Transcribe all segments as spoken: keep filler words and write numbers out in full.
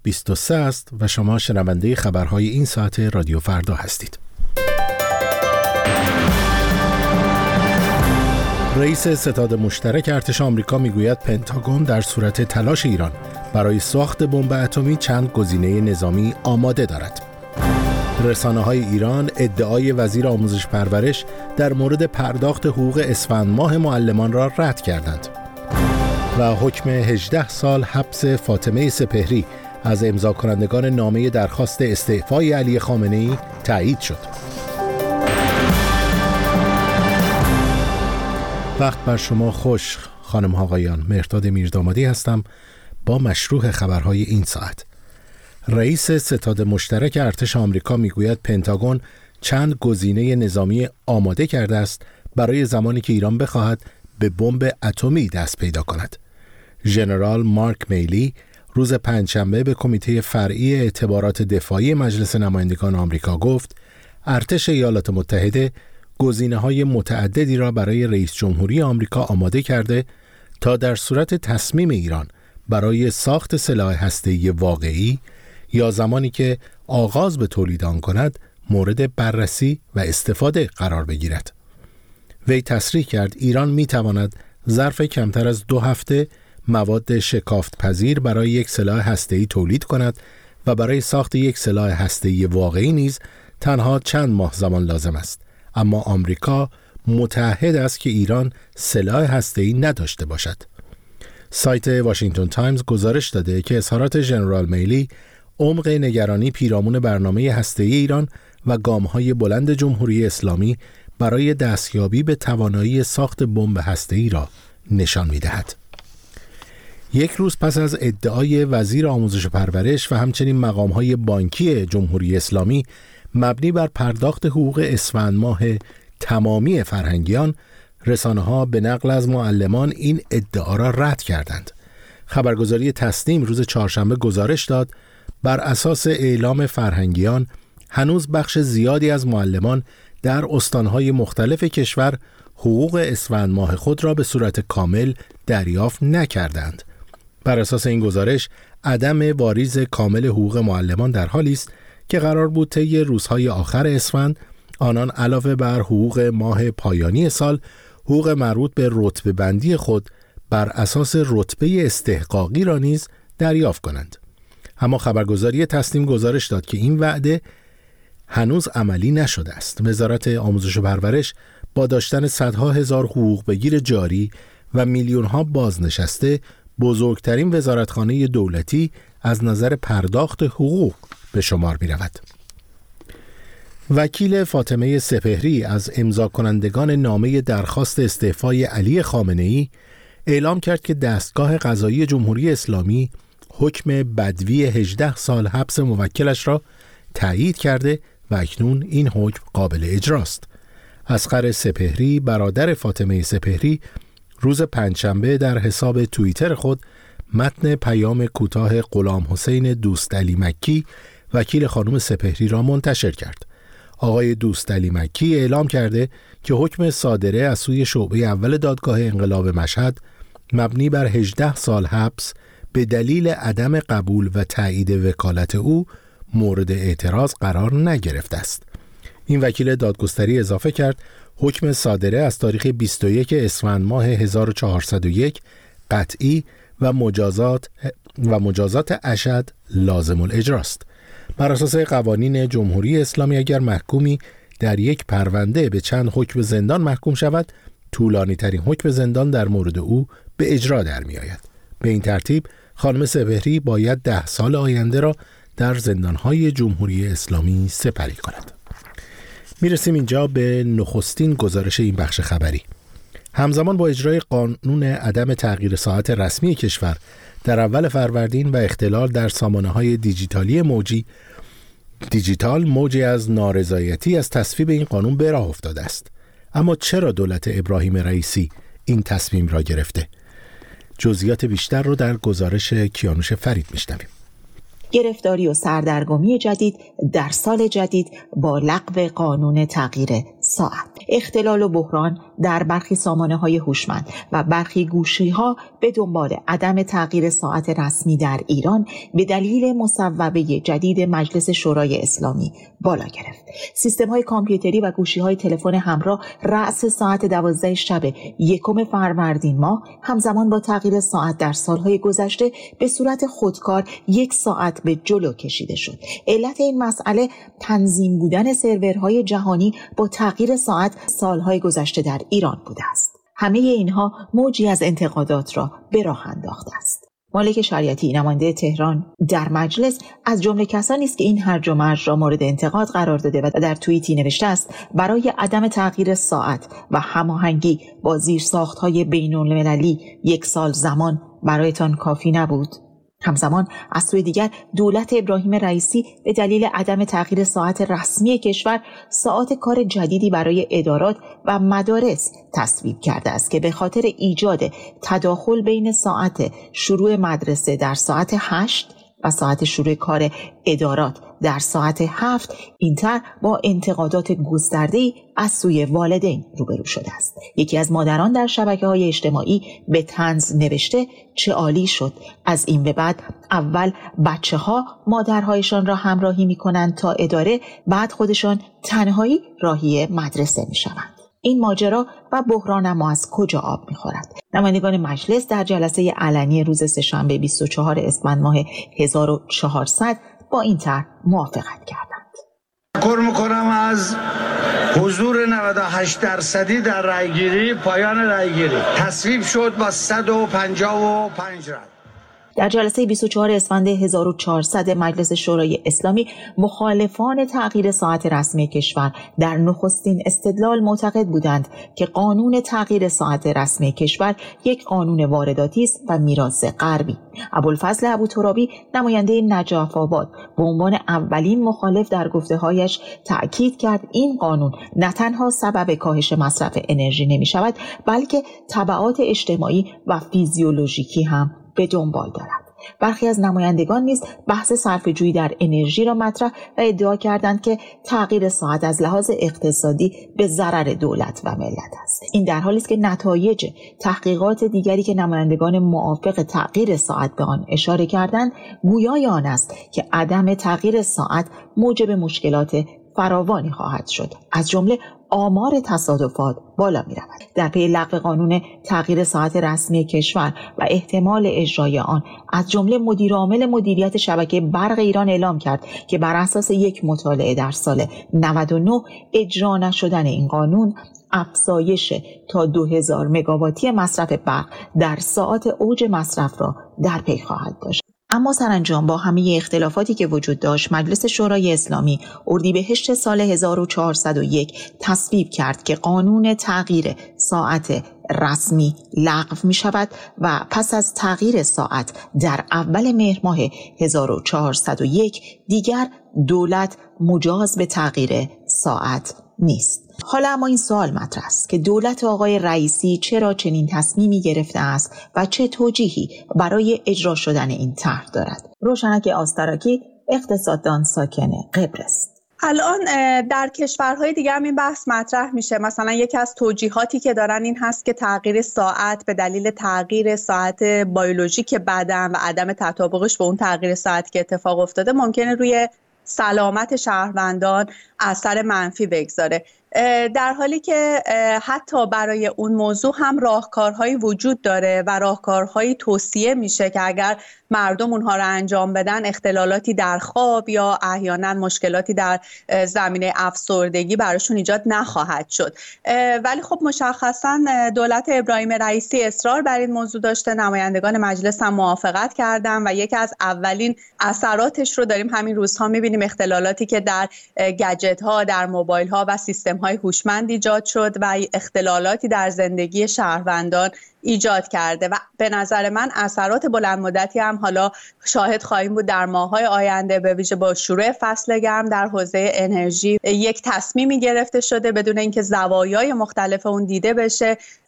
بیست و سه است و شما شنونده خبرهای این ساعت رادیو فردا هستید. رئیس ستاد مشترک ارتش آمریکا میگوید پنتاگون در صورت تلاش ایران برای ساخت بمب اتمی چند گزینه نظامی آماده دارد. رسانه‌های ایران ادعای وزیر آموزش پرورش در مورد پرداخت حقوق اسفند ماه معلمان را رد کردند. و حکم هجده سال حبس فاطمه سپهری از امضا کنندگان نامه درخواست استعفای علی خامنه‌ای تایید شد. وقت بر شما خوش خانم ها آقایان، مهرداد میردامادی هستم با مشروح خبرهای این ساعت. رئیس ستاد مشترک ارتش آمریکا میگوید پنتاگون چند گزینه نظامی آماده کرده است برای زمانی که ایران بخواهد به بمب اتمی دست پیدا کند. ژنرال مارک میلی روز پنجشنبه به کمیته فرعی اعتبارات دفاعی مجلس نمایندگان آمریکا گفت ارتش ایالات متحده گزینه‌های متعددی را برای رئیس جمهوری آمریکا آماده کرده تا در صورت تصمیم ایران برای ساخت سلاح هسته‌ای واقعی یا زمانی که آغاز به تولید آن کند مورد بررسی و استفاده قرار بگیرد. وی تصریح کرد ایران می‌تواند ظرف کمتر از دو هفته مواد شکافت پذیر برای یک سلاح هسته‌ای تولید کند و برای ساخت یک سلاح هسته‌ای واقعی نیز تنها چند ماه زمان لازم است. اما آمریکا متعهد است که ایران سلاح هسته‌ای نداشته باشد. سایت واشنگتن تایمز گزارش داده که اظهارات ژنرال میلی عمق نگرانی پیرامون برنامه هسته‌ای ایران و گام‌های بلند جمهوری اسلامی برای دستیابی به توانایی ساخت بمب هسته‌ای را نشان می‌دهد. یک روز پس از ادعای وزیر آموزش و پرورش و همچنین مقام‌های بانکی جمهوری اسلامی مبنی بر پرداخت حقوق اسفند ماه تمامی فرهنگیان، رسانه‌ها به نقل از معلمان این ادعا را رد کردند. خبرگزاری تسنیم روز چهارشنبه گزارش داد بر اساس اعلام فرهنگیان هنوز بخش زیادی از معلمان در استان‌های مختلف کشور حقوق اسفند ماه خود را به صورت کامل دریافت نکردند. بر اساس این گزارش عدم واریز کامل حقوق معلمان در حالی است که قرار بود طی روزهای آخر اسفند آنان علاوه بر حقوق ماه پایانی سال حقوق مربوط به رتبه بندی خود بر اساس رتبه استحقاقی را نیز دریافت کنند. اما خبرگزاری تسنیم گزارش داد که این وعده هنوز عملی نشده است. وزارت آموزش و پرورش با داشتن صدها هزار حقوق بگیر جاری و میلیون‌ها بازنشسته بزرگترین وزارتخانه دولتی از نظر پرداخت حقوق به شمار می رود. وکیل فاطمه سپهری از امضا کنندگان نامه درخواست استعفای علی خامنه‌ای اعلام کرد که دستگاه قضایی جمهوری اسلامی حکم بدوی هجده سال حبس موکلش را تایید کرده و اکنون این حکم قابل اجراست. اصغر سپهری برادر فاطمه سپهری روز پنجشنبه در حساب توییتر خود متن پیام کوتاه غلام حسین دوست علی مکی وکیل خانم سپهری را منتشر کرد. آقای دوست علی مکی اعلام کرده که حکم صادره از سوی شعبه اول دادگاه انقلاب مشهد مبنی بر هجده سال حبس به دلیل عدم قبول و تایید وکالت او مورد اعتراض قرار نگرفته است. این وکیل دادگستری اضافه کرد حکم صادره از تاریخ بیست و یک اسفند ماه هزار و چهارصد و یک قطعی و مجازات و مجازات اشد لازم الاجراست. بر اساس قوانین جمهوری اسلامی اگر محکومی در یک پرونده به چند حکم زندان محکوم شود، طولانی ترین حکم زندان در مورد او به اجرا در می آید. به این ترتیب خانم سپهری باید ده سال آینده را در زندانهای جمهوری اسلامی سپری کند. می رسیم اینجا به نخستین گزارش این بخش خبری. همزمان با اجرای قانون عدم تغییر ساعت رسمی کشور در اول فروردین و اختلال در سامانه‌های دیجیتالی موجی دیجیتال موجی از نارضایتی از تصویب این قانون به راه افتاده است. اما چرا دولت ابراهیم رئیسی این تصمیم را گرفته؟ جزئیات بیشتر رو در گزارش کیانوش فرید میشنویم. گرفتاری و سردرگمی جدید در سال جدید با لغو قانون تغییر ساعت، اختلال و بحران در برخی سامانه‌های هوشمند و برخی گوشی‌ها به دنبال عدم تغییر ساعت رسمی در ایران به دلیل مصوبه جدید مجلس شورای اسلامی بالا گرفت. سیستم‌های کامپیوتری و گوشی‌های تلفن همراه رأس ساعت دوازده شب یکم فروردین ماه همزمان با تغییر ساعت در سالهای گذشته به صورت خودکار یک ساعت به جلو کشیده شد. علت این مسئله تنظیم بودن سرورهای جهانی با تغییر ساعت سالهای گذشته در ایران بوده است. همه اینها موجی از انتقادات را به راه انداخته است. مالک شریعتی، نماینده تهران در مجلس، از جمله کسانی است که این هرج و مرج را مورد انتقاد قرار داده و در توییتی نوشته است: برای عدم تغییر ساعت و هماهنگی با زیرساخت‌های بین‌المللی یک سال زمان برایتان کافی نبود؟ همزمان از سوی دیگر دولت ابراهیم رئیسی به دلیل عدم تغییر ساعت رسمی کشور ساعات کار جدیدی برای ادارات و مدارس تصویب کرده است که به خاطر ایجاد تداخل بین ساعت شروع مدرسه در ساعت هشت و ساعت شروع کار ادارات در ساعت هفت اینتر با انتقادات گسترده‌ای از سوی والدین روبرو شده است. یکی از مادران در شبکه‌های اجتماعی به طنز نوشته: چه عالی شد، از این به بعد اول بچه‌ها مادرهایشان را همراهی می‌کنند تا اداره، بعد خودشان تنهایی راهی مدرسه می‌شوند. این ماجرا و بحران اما از کجا آب می‌خورد؟ نمایندگان مجلس در جلسه علنی روز سه‌شنبه بیست و چهارم اسفند ماه هزار و چهارصد با این طرح موافقت کردند. تشکر می‌کنم از حضور نود و هشت درصدی در رأیگیری. پایان رأیگیری تصویب شد با صد و پنجاه و پنج رأی. در جلسه بیست و چهارم اسفند هزار و چهارصد مجلس شورای اسلامی، مخالفان تغییر ساعت رسمی کشور در نخستین استدلال معتقد بودند که قانون تغییر ساعت رسمی کشور یک قانون وارداتی است و میراث غربی. ابوالفضل ابوترابی، نماینده نجف آباد، به عنوان اولین مخالف در گفته‌هایش تأکید کرد این قانون نه تنها سبب کاهش مصرف انرژی نمی شود، بلکه تبعات اجتماعی و فیزیولوژیکی هم به دنبال دارد. برخی از نمایندگان نیز بحث صرفه‌جویی در انرژی را مطرح و ادعا کردند که تغییر ساعت از لحاظ اقتصادی به ضرر دولت و ملت است. این در حالی است که نتایج تحقیقات دیگری که نمایندگان موافق تغییر ساعت به آن اشاره کردند گویای آن است که عدم تغییر ساعت موجب مشکلات فراوانی خواهد شد. از جمله آمار تصادفات بالا می رود. در پی لغو قانون تغییر ساعت رسمی کشور و احتمال اجرای آن، از جمله مدیر عامل مدیریت شبکه برق ایران اعلام کرد که بر اساس یک مطالعه در سال نود و نه اجرا نشدن این قانون افزایش تا دو هزار مگاواتی مصرف برق در ساعات اوج مصرف را در پی خواهد داشت. اما سرانجام با همه اختلافاتی که وجود داشت، مجلس شورای اسلامی اردیبهشت سال هزار و چهارصد و یک تصویب کرد که قانون تغییر ساعت رسمی لغو می شود و پس از تغییر ساعت در اول مهر ماه هزار و چهارصد و یک دیگر دولت مجاز به تغییر ساعت نیست. حالا اما این سوال مطرح است که دولت آقای رئیسی چرا چنین تصمیمی گرفته است و چه توجیهی برای اجرا شدن این طرح دارد؟ روشنک آستراکی، اقتصاددان ساکن قبرس. الان در کشورهای دیگه هم این بحث مطرح میشه. مثلا یکی از توجیهاتی که دارن این هست که تغییر ساعت به دلیل تغییر ساعت بیولوژیک بدن و عدم تطابقش با اون تغییر ساعت که اتفاق افتاده ممکنه روی سلامت شهروندان اثر منفی بگذاره، در حالی که حتی برای اون موضوع هم راهکارهایی وجود داره و راهکارهایی توصیه میشه که اگر مردم اونها رو انجام بدن اختلالاتی در خواب یا احیانا مشکلاتی در زمینه افسردگی براشون ایجاد نخواهد شد. ولی خب مشخصا دولت ابراهیم رئیسی اصرار بر این موضوع داشته، نمایندگان مجلس هم موافقت کردن و یکی از اولین اثراتش رو داریم همین روزها میبینیم، اختلالاتی که در گجت ها، در موبایل ها و سیستم های هوشمند ایجاد شد و اختلالاتی در زندگی شهروندان ایجاد کرده و به نظر من اثرات بلند مدتی هم حالا شاهد خواهیم بود در ماه‌های آینده، به ویژه با شروع فصل گرم در حوزه انرژی یک تصمیمی گرفته شده بدون اینکه زوایای مختلف اون دیده بشه.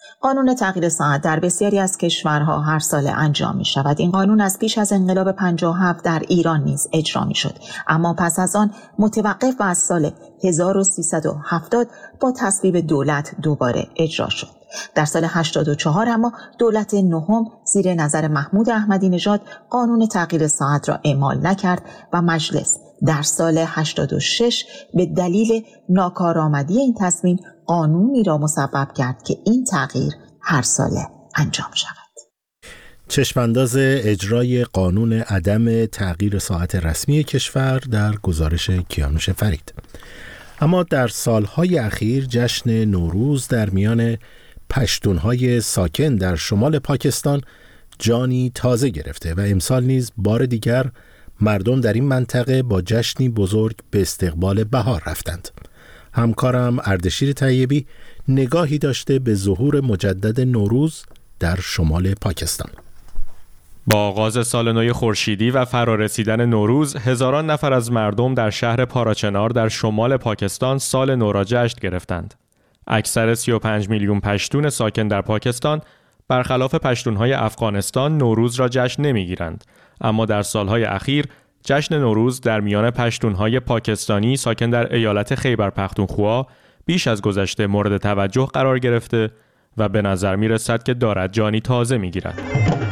قانون تغییر ساعت در بسیاری از کشورها هر سال انجام می شود. این قانون از پیش از انقلاب پنجاه و هفت در ایران نیز اجرا می شد، اما پس از آن متوقف و از سال هزار و سیصد و هفتاد با تصویب دولت دوباره اجرا شد. در سال هشتاد و چهار اما دولت نهم زیر نظر محمود احمدی نژاد قانون تغییر ساعت را اعمال نکرد و مجلس در سال هشتاد و شش به دلیل ناکارآمدی این تصمیم قانونی را مصوب کرد که این تغییر هر ساله انجام شود. چشمانداز اجرای قانون عدم تغییر ساعت رسمی کشور در گزارش کیانوش فرید. اما در سالهای اخیر جشن نوروز در میان پشتونهای ساکن در شمال پاکستان جانی تازه گرفته و امسال نیز بار دیگر مردم در این منطقه با جشنی بزرگ به استقبال بهار رفتند. همکارم اردشیر طیبی نگاهی داشته به ظهور مجدد نوروز در شمال پاکستان. با آغاز سال نو خورشیدی و فرارسیدن نوروز، هزاران نفر از مردم در شهر پاراچنار در شمال پاکستان سال نو را جشن گرفتند. اکثر سی و پنج میلیون پشتون ساکن در پاکستان برخلاف پشتونهای افغانستان نوروز را جشن نمیگیرند، اما در سالهای اخیر جشن نوروز در میان پشتونهای پاکستانی ساکن در ایالت خیبر پختونخوا بیش از گذشته مورد توجه قرار گرفته و به نظر می رسد که دارد جانی تازه می گیرد.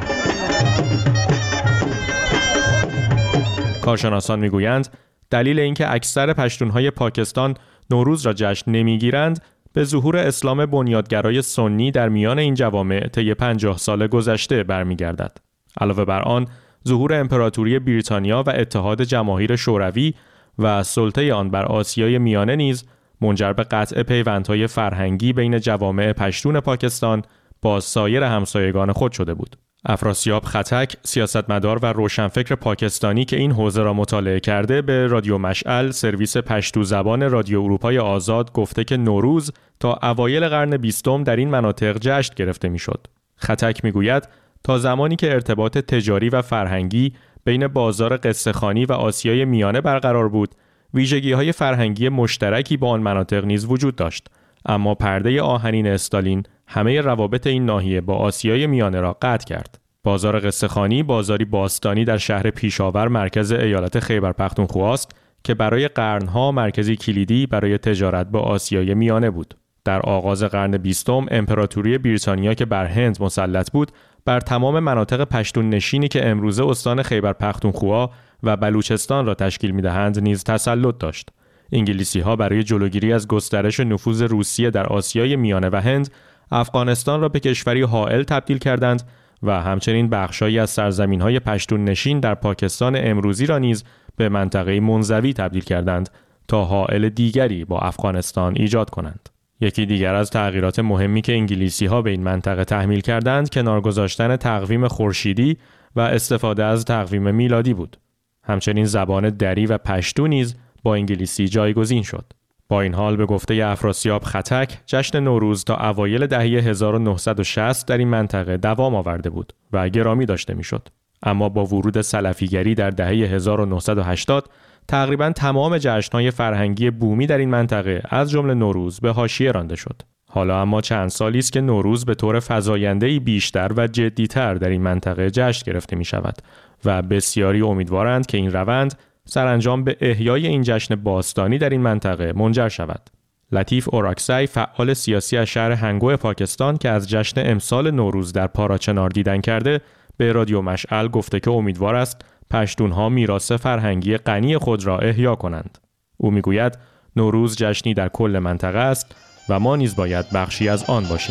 کارشناسان می گویند دلیل اینکه اکثر پشتونهای پاکستان نوروز را جشن نمی گیرند به ظهور اسلام بنیادگرای سنی در میان این جوامع طی پنجاه سال گذشته برمیگردد. علاوه بر آن، ظهور امپراتوری بریتانیا و اتحاد جماهیر شوروی و سلطه آن بر آسیای میانه نیز منجر به قطع پیوندهای فرهنگی بین جوامع پشتون پاکستان با سایر همسایگان خود شده بود. افراسیاب خطک، سیاستمدار و روشنفکر پاکستانی که این حوزه را مطالعه کرده، به رادیو مشعل، سرویس پشتو زبان رادیو اروپای آزاد، گفته که نوروز تا اوایل قرن بیستم در این مناطق جشن گرفته میشد. خطک میگوید تا زمانی که ارتباط تجاری و فرهنگی بین بازار قصه‌خوانی و آسیای میانه برقرار بود، ویژگی‌های فرهنگی مشترکی با آن مناطق نیز وجود داشت، اما پرده آهنین استالین همه روابط این ناحیه با آسیای میانه را قطع کرد. بازار قصه‌خوانی بازاری باستانی در شهر پیشاور مرکز ایالت خیبر پختونخوا است که برای قرنها مرکزی کلیدی برای تجارت با آسیای میانه بود. در آغاز قرن بیستم امپراتوری بریتانیا که بر هند مسلط بود، بر تمام مناطق پشتون نشینی که امروزه استان خیبر پختونخوا و بلوچستان را تشکیل می‌دهند نیز تسلط داشت. انگلیسی‌ها برای جلوگیری از گسترش نفوذ روسیه در آسیای میانه و هند، افغانستان را به کشوری حائل تبدیل کردند و همچنین بخشایی از سرزمین‌های پشتون نشین در پاکستان امروزی را نیز به منطقه منزوی تبدیل کردند تا حائل دیگری با افغانستان ایجاد کنند. یکی دیگر از تغییرات مهمی که انگلیسی‌ها به این منطقه تحمیل کردند، کنار گذاشتن تقویم خورشیدی و استفاده از تقویم میلادی بود. همچنین زبان دری و پشتو نیز با انگلیسی جایگزین شد. با این حال به گفته افراسیاب خطک، جشن نوروز تا اوایل دهه هزار و نهصد و شصت در این منطقه دوام آورده بود و گرامی داشته میشد. اما با ورود سلفیگری در دهه هزار و نهصد و هشتاد، تقریباً تمام جشن‌های فرهنگی بومی در این منطقه از جمله نوروز به حاشیه رانده شد. حالا اما چند سالی است که نوروز به طور فزاینده‌ای بیشتر و جدی‌تر در این منطقه جشن گرفته می‌شود و بسیاری امیدوارند که این روند سرانجام به احیای این جشن باستانی در این منطقه منجر شود. لطیف اوراکسای، فعال سیاسی از شهر هنگو پاکستان که از جشن امسال نوروز در پاراچنار دیدن کرده، به رادیو مشعل گفته که امیدوار است پشتونها میراث فرهنگی غنی خود را احیا کنند. او میگوید نوروز جشنی در کل منطقه است و ما نیز باید بخشی از آن باشیم.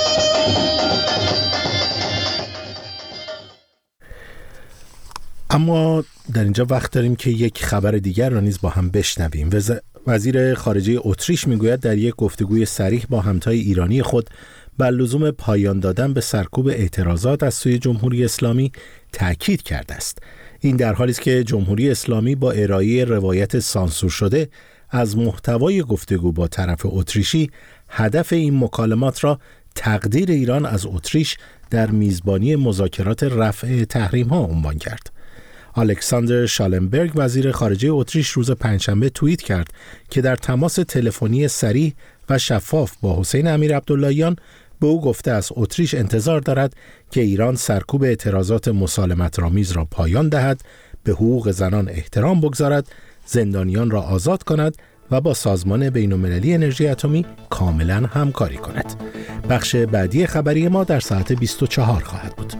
اما در اینجا وقت داریم که یک خبر دیگر را نیز با هم بشنویم. وزیر خارجه اتریش میگوید در یک گفتگوی صریح با همتای ایرانی خود بر لزوم پایان دادن به سرکوب اعتراضات از سوی جمهوری اسلامی تأکید کرده است. این در حالی است که جمهوری اسلامی با ارائه روایت سانسور شده از محتوای گفتگو با طرف اتریشی، هدف این مکالمات را تقدیر ایران از اتریش در میزبانی مذاکرات رفع تحریم ها عنوان کرد. الکساندر شالنبرگ وزیر خارجه اتریش روز پنجشنبه توییت کرد که در تماس تلفنی صریح و شفاف با حسین امیر عبداللهیان به او گفته از اتریش انتظار دارد که ایران سرکوب اعتراضات مسالمت‌آمیز را پایان دهد، به حقوق زنان احترام بگذارد، زندانیان را آزاد کند و با سازمان بین‌المللی انرژی اتمی کاملا همکاری کند. بخش بعدی خبری ما در ساعت بیست و چهار خواهد بود.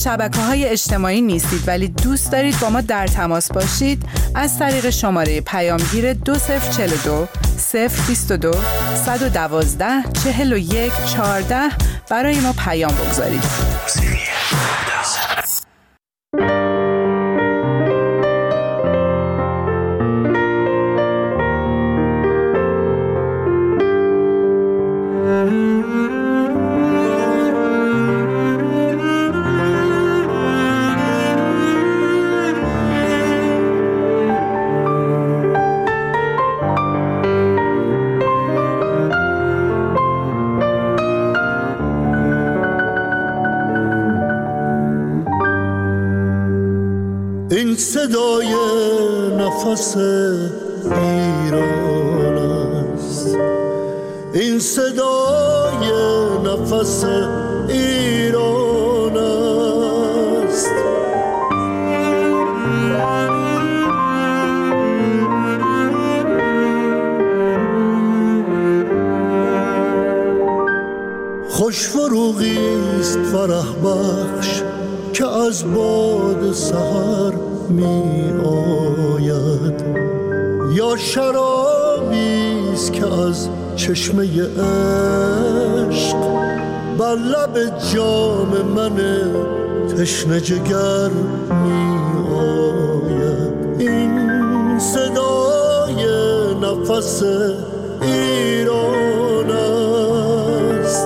شبکه‌های اجتماعی نیستید ولی دوست دارید با ما در تماس باشید، از طریق شماره پیامگیر دو صفر چهار دو صفر بیست و دو صد و دوازده چهل و یک چهارده برای ما پیام بگذارید. این صدای نفس ایران است، این صدای نفس ایران است. خوش فروغی است فرح بخش که از باد سحر می آید، یا شرابی است که از چشمه عشق بر لب جام من تشنه جگر می آید. این صدای نفس ایران است.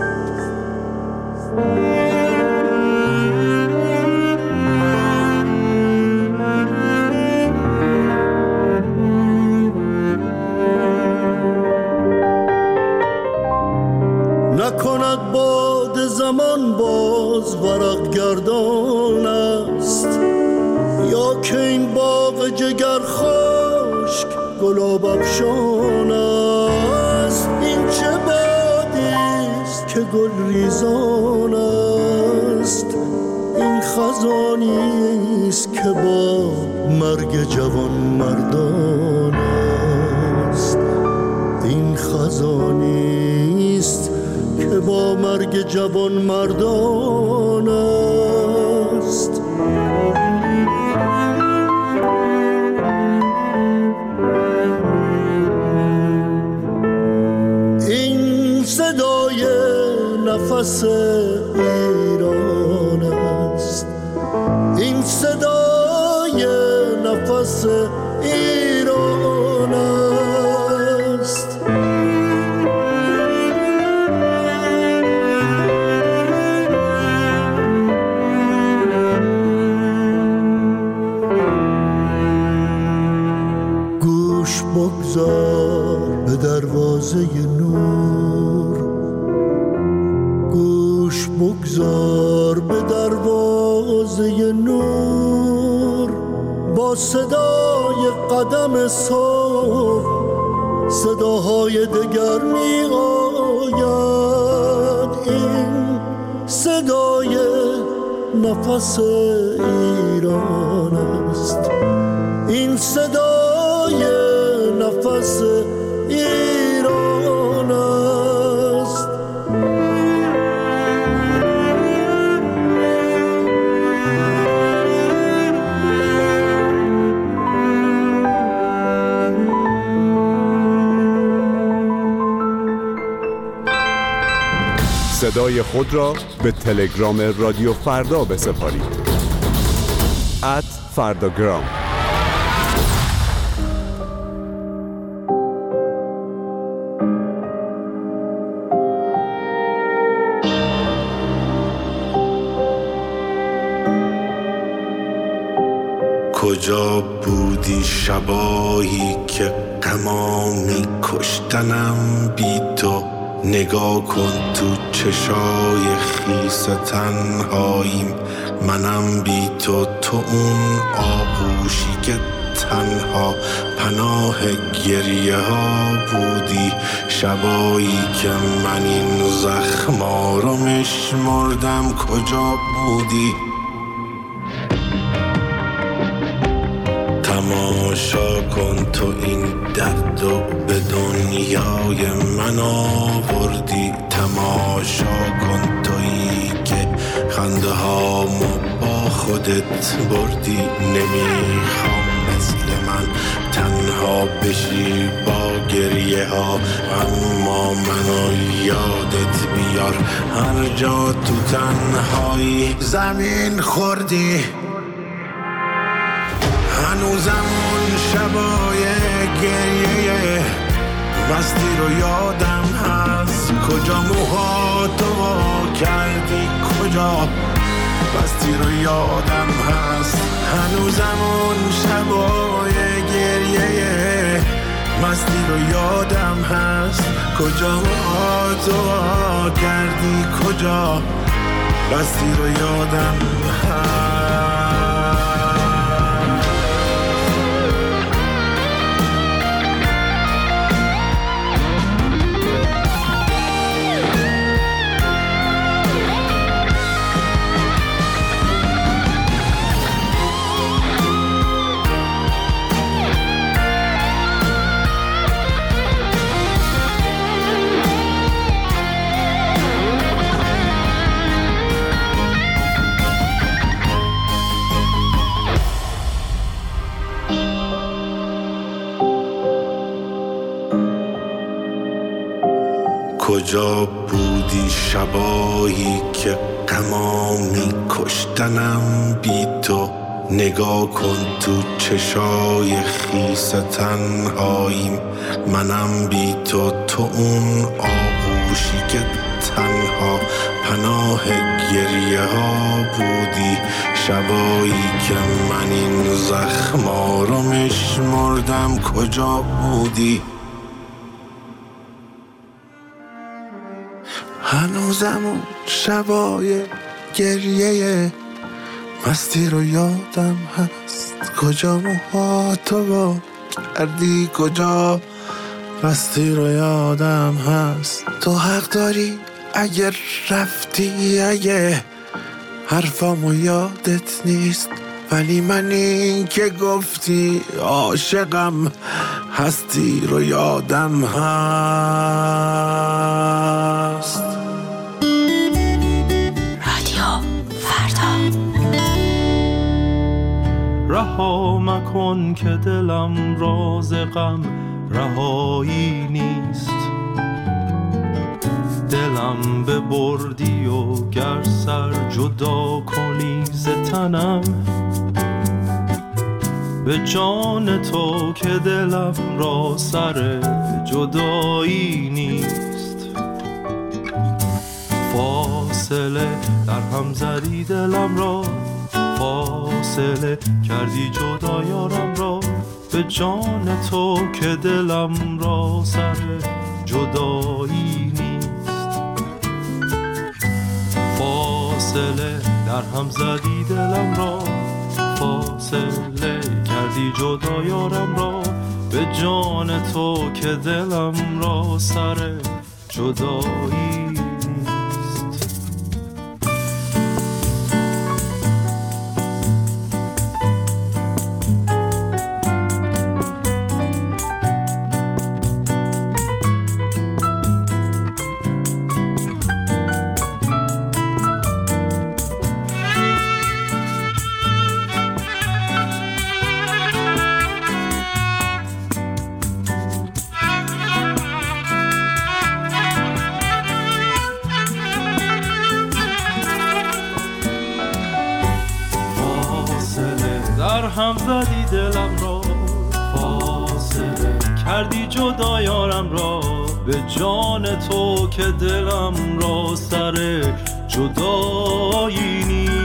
نکند باد زمان باز ورق گردان است، یا که این باغ جگر خشک گلاب افشان است. این چه بادی است که گل ریزان است، این خزانی است که با مرگ جوان مردان است. این خزانی است که با مرگ جوان مردان است. این صدای نفس ایران است، این صدای نفس ایران است. گوش بگذار به دروازه نور، گوش بگذار به دروازه نور. با صدای قدم صبح صداهای دگر می آید. این صدای نفس ایران است، این صدای نفس ایران است. صدای خود را به تلگرام رادیو فردا بسپارید. ات فرداگرام. کجا بودی شبایی که غمامی کشتنم بی تو؟ نگاه کن تو چشای خیس تنهاییم، منم بی تو. تو اون آغوشی که تنها پناه گریه ها بودی، شبایی که من این زخما رو میشمردم. کجا بودی؟ تماشا کن تو این درد و به دنیای من آوردی. تماشا کن تویی که خنده هامو با خودت بردی. نمیخوام مثل من تنها بشی با گریه ها، اما منو یادت بیار هر جا تو تنهایی زمین خوردی. هنوزم اون شبای گریه مستی رو یادم هست. کجا موهاتو وا کردی، کجا مستی رو یادم هست. هنوزم اون شبای گریه مستی رو یادم هست. کجا موهاتو وا کردی، کجا مستی رو یادم هست. کجا بودی شبایی که غمامی کشتنم بی تو؟ نگاه کن تو چشای خیس تنهاییم، منم بی تو. تو اون آغوشی که تنها پناه گریه ها بودی. شبایی که من این زخما رو میشمردم، کجا بودی؟ هنوزم اون شبای گریه مستی رو یادم هست. کجا موهاتو وا کردی، کجا مستی رو یادم هست. تو حق داری اگر رفتی، اگه حرفامو یادت نیست، ولی من این که گفتی عاشقم هستی رو یادم هست. رها مکن که دلم راز غم رهایی نیست. دلم ببردی و گر سر جدا کنی ز تنم، به جان تو که دلم را سر جدایی نیست. فاصله در هم زدی دلم را، فاصله کردی جدا یارم را. به جان تو که دلم را سر جدایی نیست. فاصله در هم زدی دلم را، فاصله کردی جدا یارم را. به جان تو که دلم را سر جدایی نیست. هم زدی دلم را، فاصله کردی جدا یارم را. به جان تو که دلم را سر جدایی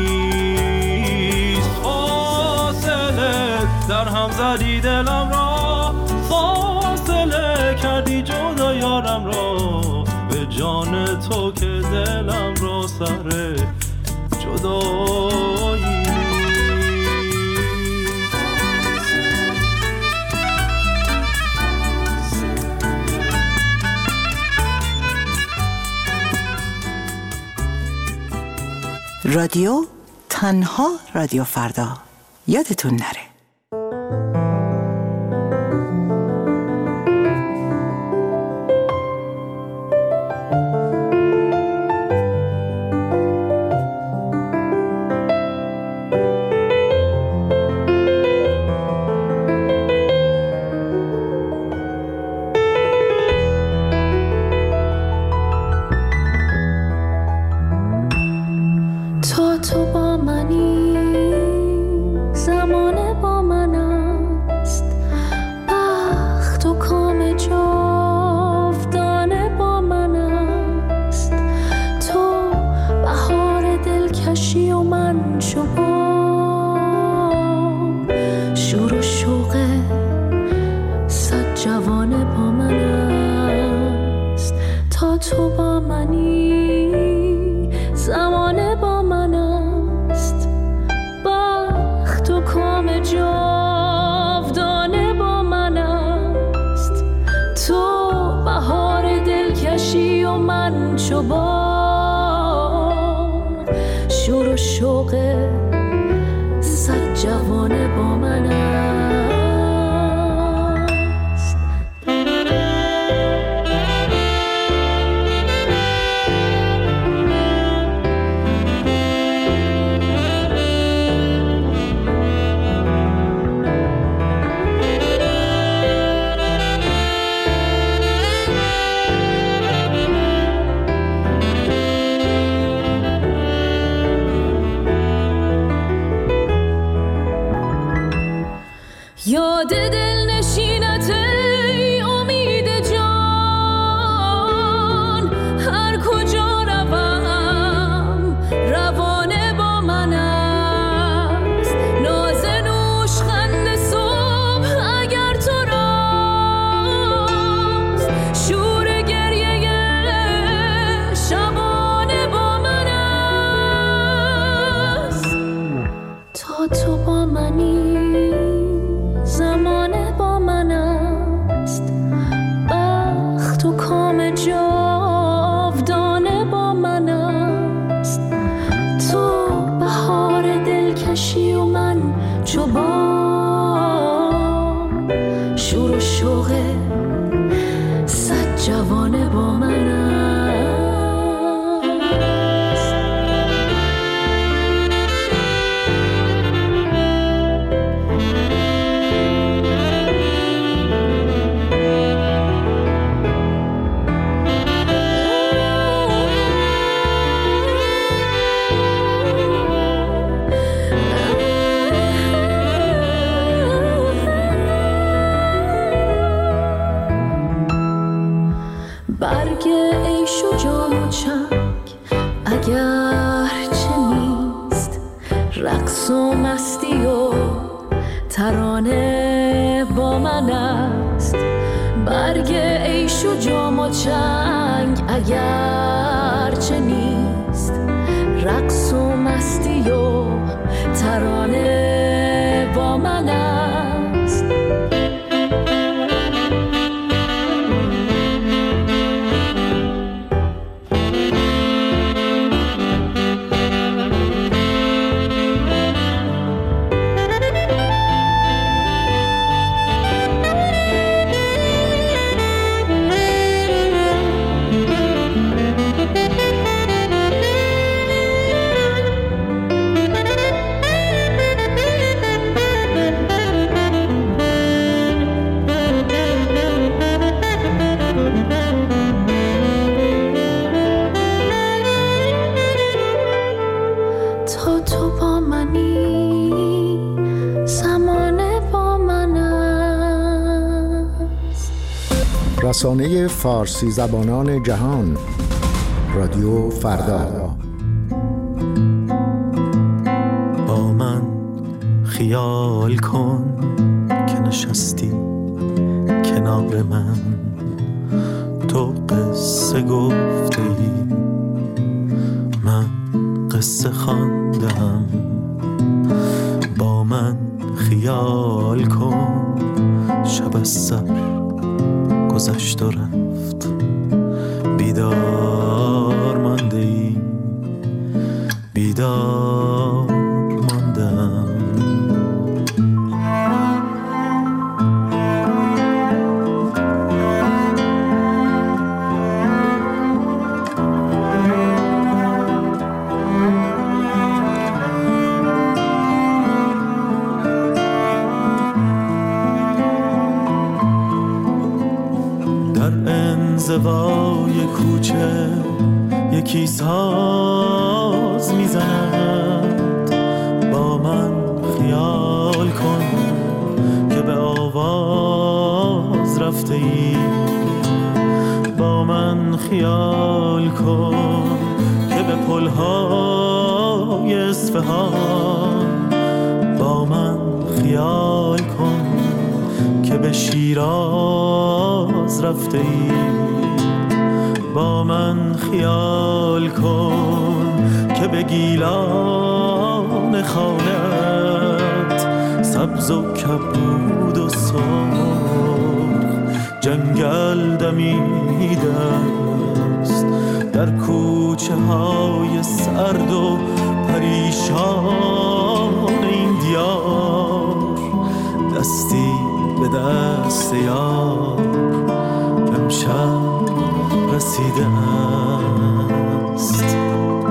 نیست. فاصله در هم زدی دلم را، فاصله کردی جدا یارم را. به جان تو که دلم را سر جدایی نیست. رادیو تنها رادیو فردا، یادتون نره. شوق صد جوانه با من است. یاد دل نشینت ای امید جان، هر کجا روم روانه با من است. ناز نوش خند صبح اگر تو راست، شور گریه شبانه با من است. تا تو با منی زمانه با من است، بخت و کام جاودانه با من است. تو بهار دلکشی و من چوبان، شور و شوق صد جوانه با من است. برگ عیش و جام و چنگ اگر چه نیست، رقص و مستی و ترانه با من است. برگ عیش و جام و چنگ اگر چه نیست، رقص و مستی و ترانه با من است. رسانه فارسی زبانان جهان، رادیو فردا. با من خیال کن که نشستی کنار من، تو قصه گفته ای من قصه خواندم. با من خیال کن شب از سر گذشت و رفت، بیدار مانده ای بیدار ماندم. زوای کوچه یکی ساز میزند، با من خیال کن که به آواز رفته ای. با من خیال کن که به پلهای اصفهان، با من خیال کن که به شیراز رفته ای. با من خیال کن که به گیلان خانت سبز و کبود و سرخ جنگل دمیده است. در کوچه های سرد و پریشان این دیار، دستی به دست یار امشب رسیده است.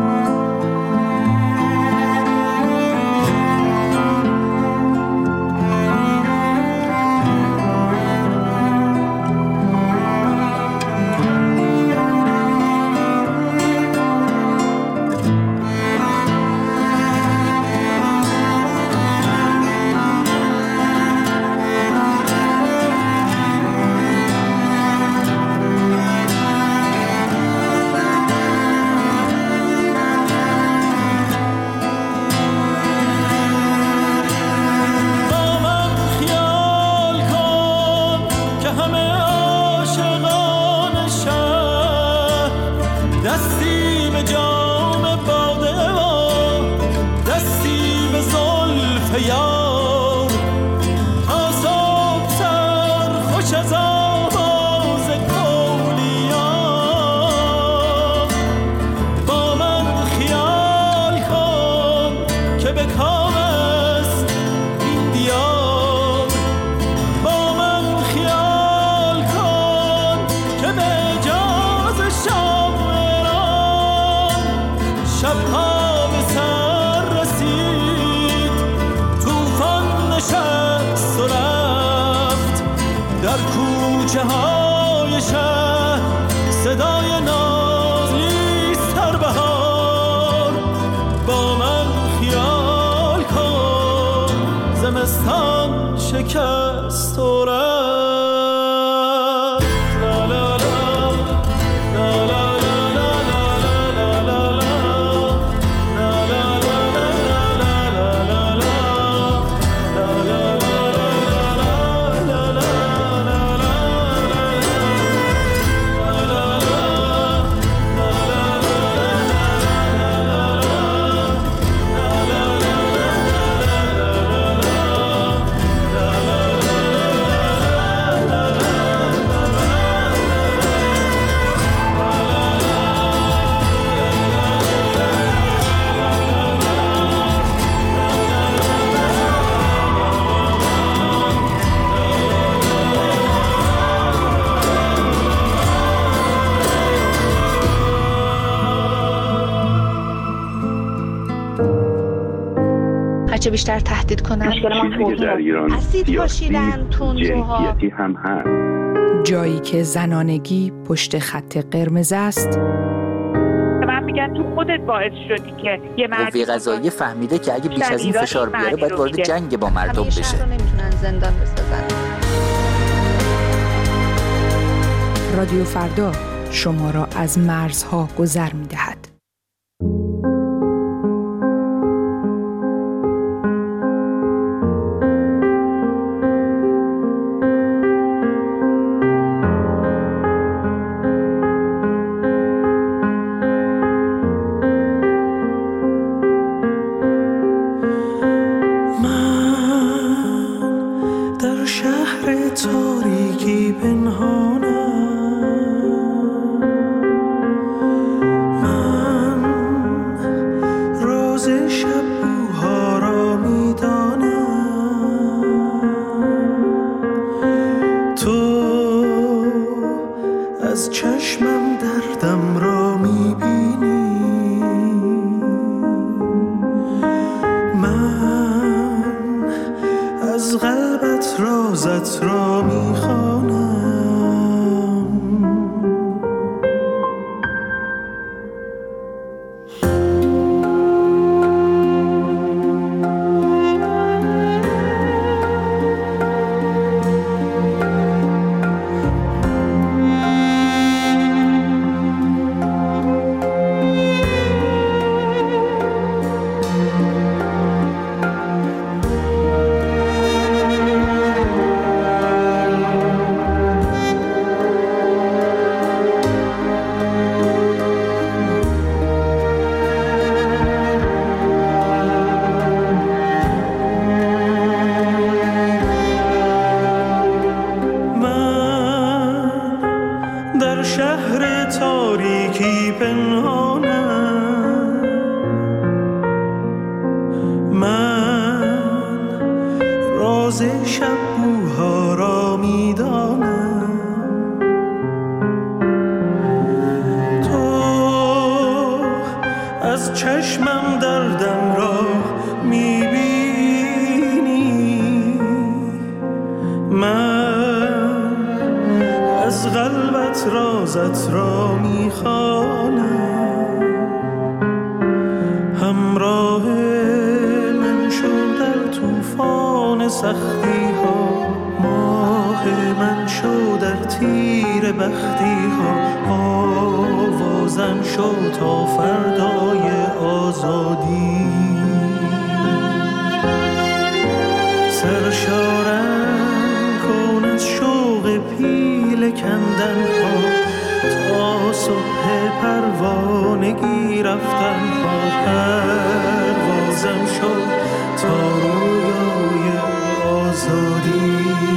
شکست و رفت. لا لا لا لا لا لا لا لا هرچه بیشتر تهدید کنن. مشکل ما در ایران اسید پاشیدن، تندروها، جنسیتی هم هست. جایی که زنانگی پشت خط قرمز است. من میگن تو خودت باعث شدی که یه مرد قوه قضاییه فهمیده که اگه بیش از این فشار بیاره باید وارد جنگ با مردم بشه. شهر رو نمیتونن زندان بسازن. رادیو فردا شما را از مرزها گذر می‌دهد. بوها را میدانم. تو از چشمم دردم را میبینی، من از قلبت رازت را میخوانم. همراه من شو در طوفان سختی ها، ماه من شو در تیر بختی ها، آوازم شو تا فردای آزادی. سرشارم کن از شوق پیل کندن ها، تا صبح پروانگی رفتن ها. پروازم شو تا رویای آزادی.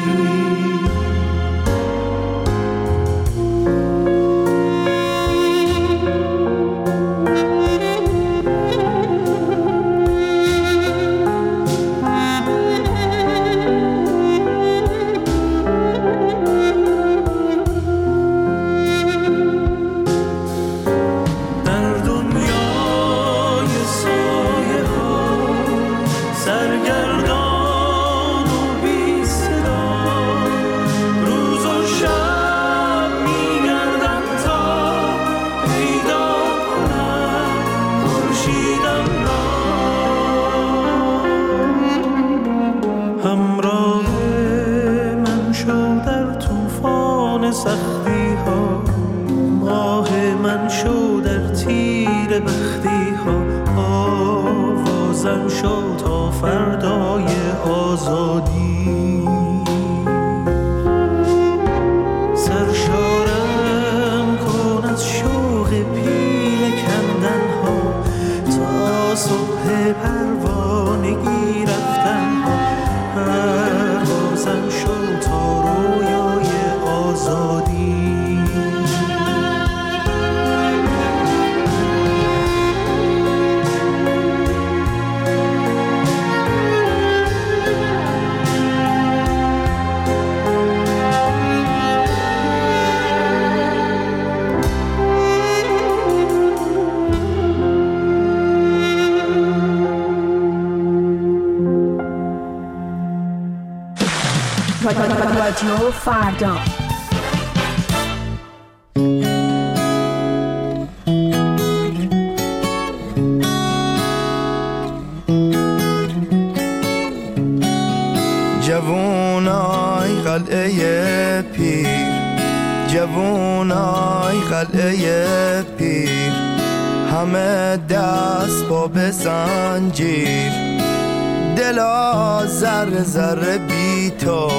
سختی ها، ماه من شو در تیر بختی ها، آوازم شو تا فردای آزادی. سرشارم کن از شوق پیل کندن ها، تا صبح پروانگی رفتن ها. پروازم شو تا رویای آزادی. رادیو فردا. جوونای قلعه پیر، جوونای قلعه پیر، همه دست با به زنجیر، دلا ذره ذره بی تو